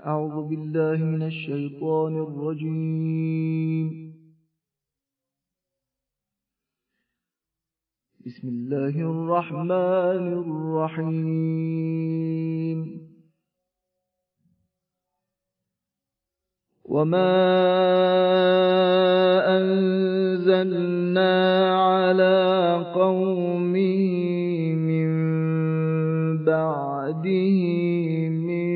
أعوذ بالله من الشيطان الرجيم. بسم الله الرحمن الرحيم. وما أنزلنا على قومه من بعده من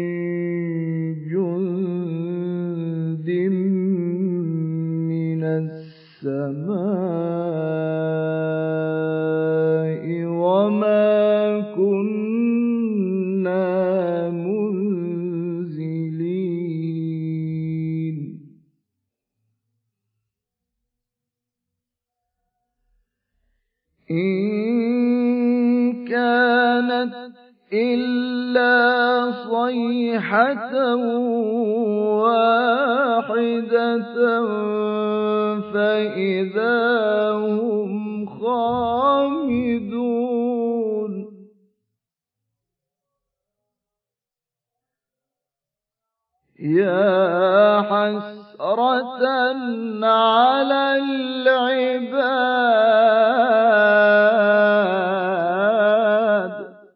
جند من السماء وما كنا منزلين. إن كانت إلا صيحة واحدة فإذا هم خامدون. يا حسرة على العباد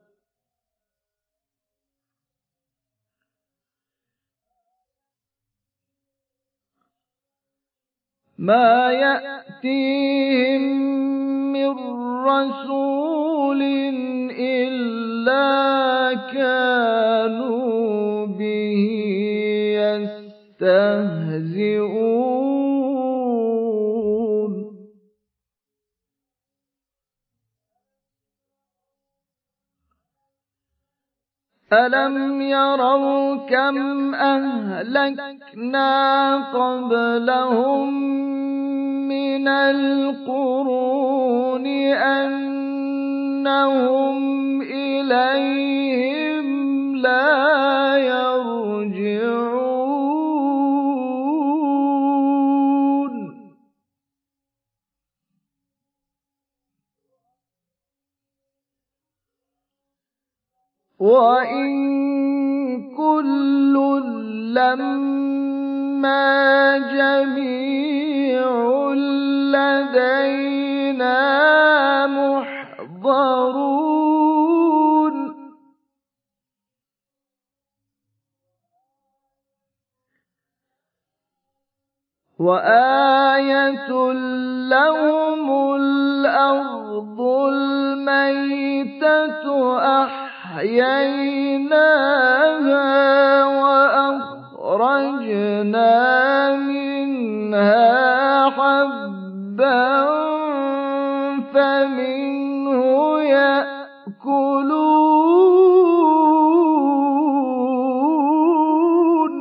ما يأتيهم من رسول إلا كانوا به يستهزئون. ألم يروا كم أهلكنا قبلهم من القرون أنهم إليهم لا يرجعون. وإن كل لما جميع لدينا محضرون. وآية لهم الأرض الميتة أحييناها وأخرجنا منها حبا فمنه يأكلون.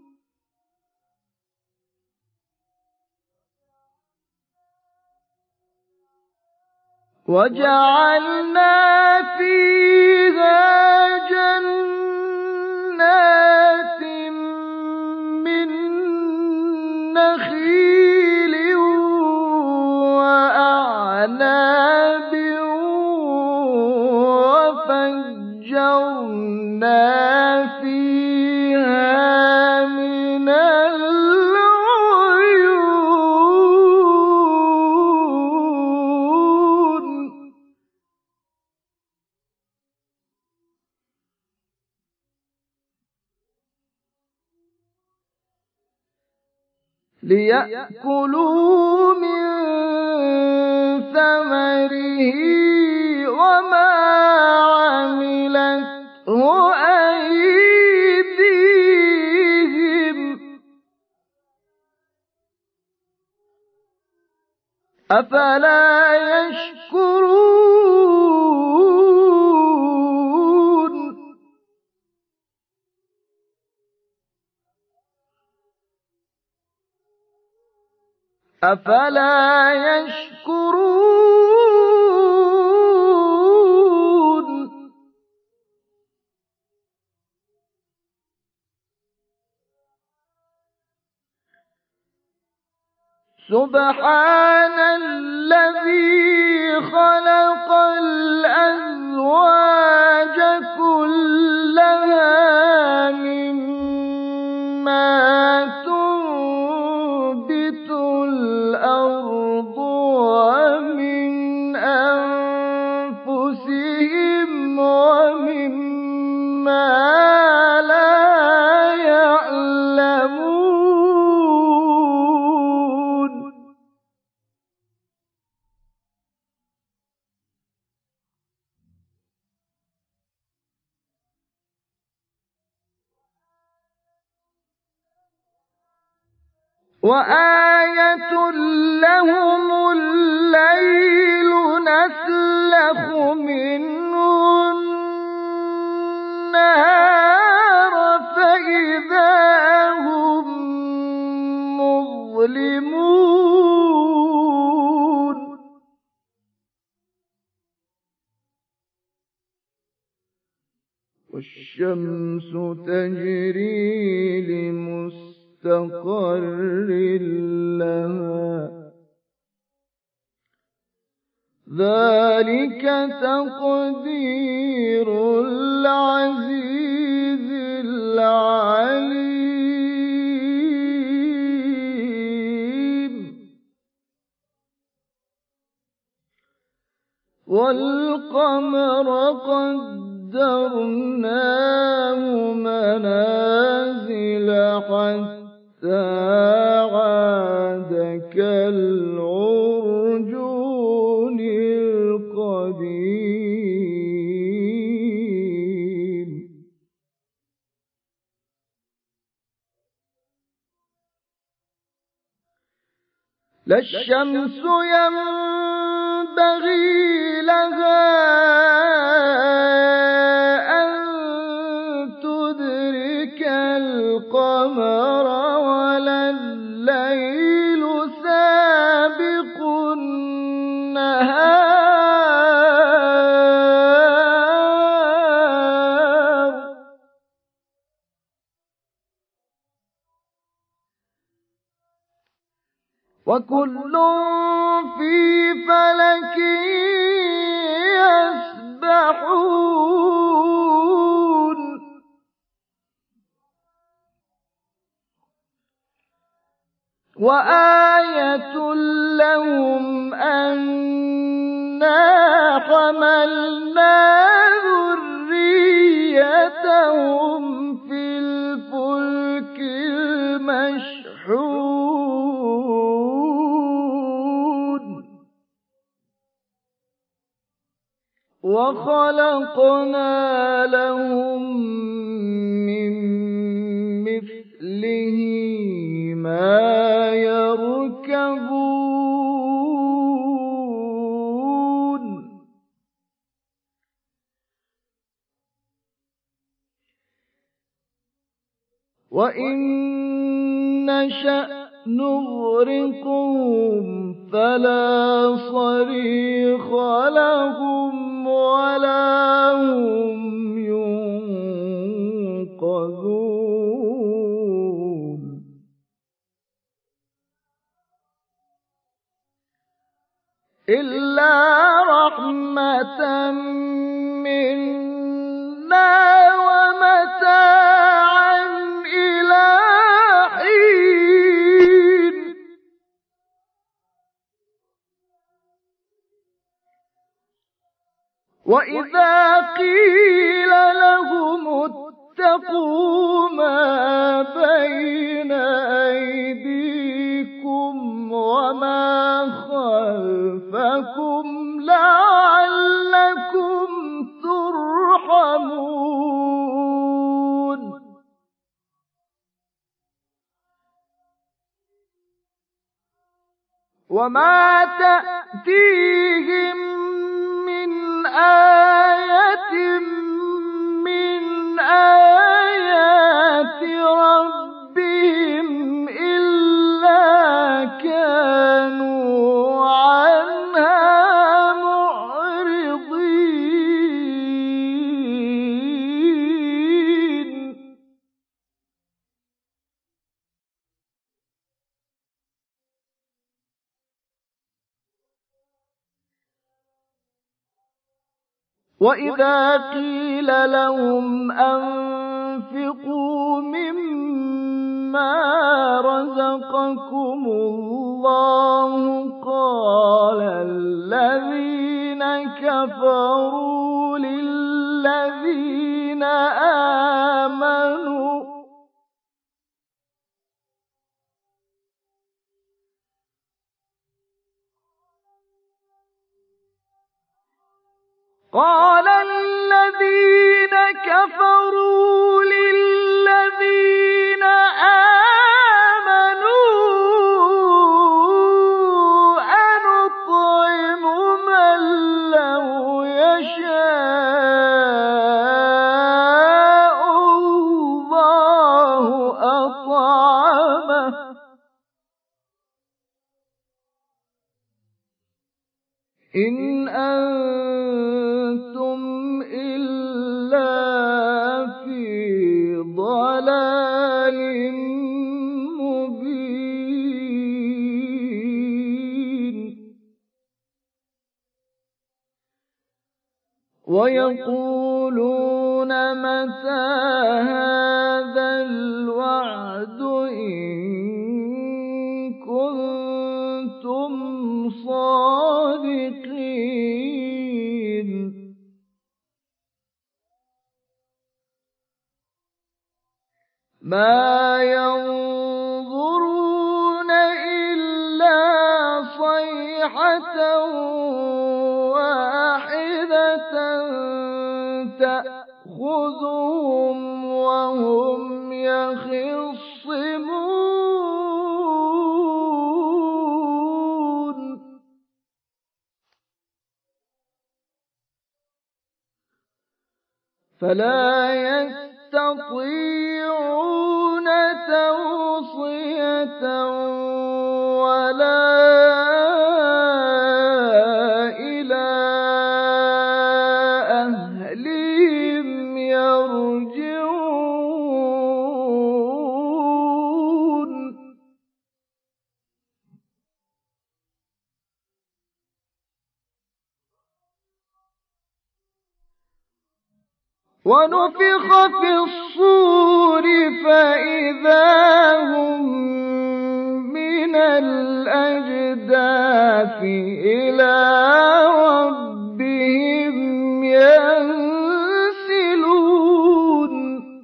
وجعلنا فيها جنات من نخيل وأعناب وفجرنا فيها من ليأكلوا من ثمره وما عملته أيديهم أفلا يشكرون. أفلا يشكرون. سبحان الذي خلق الأزواج كلها مما وآية لهم الليل نسلخ منه النهار فإذا هم مظلمون والشمس تجري لمستقر لها ذلك تقدير العزيز العليم والقمر قدرناه منازل حتى عاد كالعرجون القديم لا الشمس ينبغي لها أن تدرك القمر ولا الليل سابق النهار وكل في فلك يسبحون وآية لهم أنا حملنا ذريتهم في الفلك المشحون وخلقنا لهم من مثله ما يركبون وإن نشأ نغرقهم فلا صريخ لهم ولا هم ينقذون إلا رحمة منا ومتاعا إلى حين وإذا قيل لهم اتقوا ما بين أيديكم وما خلفكم لعلكم ترحمون وما تأتيهم من آية من آيات ربهم إلا كانوا عنها معرضين وإذا قيل لهم أنفقوا مما رزقكم الله قال الذين كفروا للذين آمنوا قال الذين كفروا للذين آمنوا إن أنتم إلا في ضلال مبين. ويقولون متى هذا الوعد إن كنتم صادقين. ما ينظرون إلا صيحة واحدة تأخذهم وهم يخصمون. فلا يستطيعون توصية ولا إلى أهلهم يرجعون. ونفخ في الصور فإذا هم من الأجداث إلى ربهم ينسلون.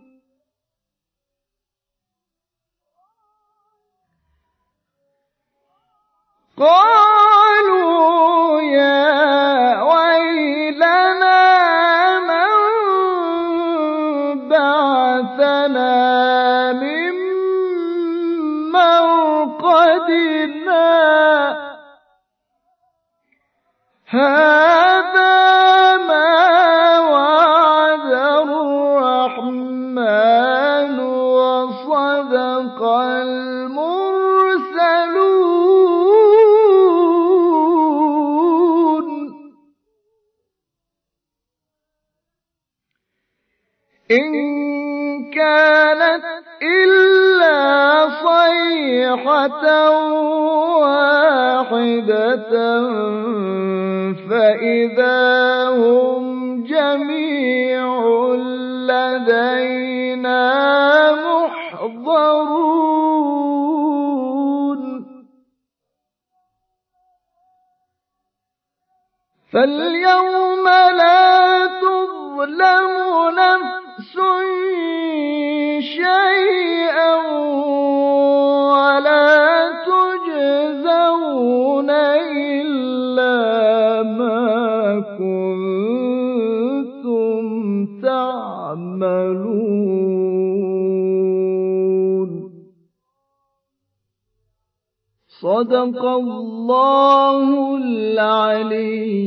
قالوا يا ويلنا من بعثنا من مرقدنا هذا ما وعد الرحمن وصدق المرسلون. إن كانت إلا صيحة واحدة فإذا هم جميع لدينا محضرون. فاليوم لا تظلم نفس شيئا ولا تجزون إلا ما كنتم تعملون. صدق الله العلي